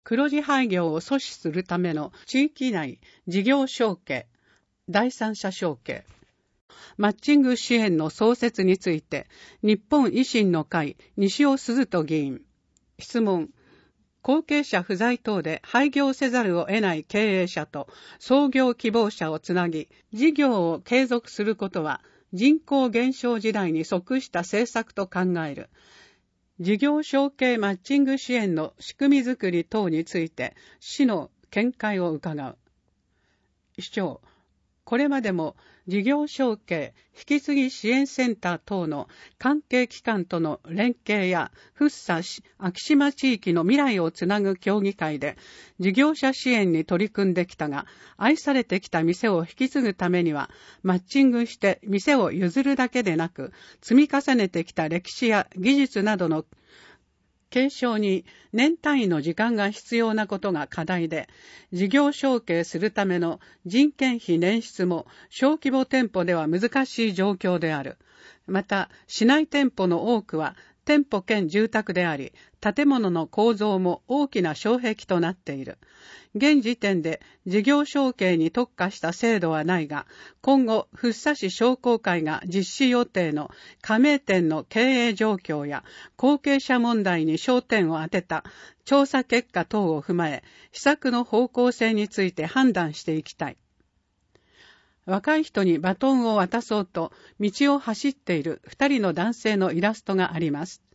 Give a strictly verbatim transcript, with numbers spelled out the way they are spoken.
黒字廃業を阻止するための地域内事業承継、第三者承継、マッチング支援の創設について、日本維新の会西尾鈴人議員。質問。後継者不在等で廃業せざるを得ない経営者と創業希望者をつなぎ、事業を継続することは人口減少時代に即した政策と考える。事業承継マッチング支援の仕組みづくり等について、市の見解を伺う。市長、これまでも事業承継、引き継ぎ支援センター等の関係機関との連携や福生市、昭島地域の未来をつなぐ協議会で事業者支援に取り組んできたが、愛されてきた店を引き継ぐためには、マッチングして店を譲るだけでなく、積み重ねてきた歴史や技術などの継承に年単位の時間が必要なことが課題で、事業承継するための人件費捻出も小規模店舗では難しい状況である。また、市内店舗の多くは店舗兼住宅であり、建物の構造も大きな障壁となっている。現時点で事業承継に特化した制度はないが、今後、福生市商工会が実施予定の加盟店の経営状況や後継者問題に焦点を当てた調査結果等を踏まえ、施策の方向性について判断していきたい。若い人にバトンを渡そうと道を走っている二人の男性のイラストがあります。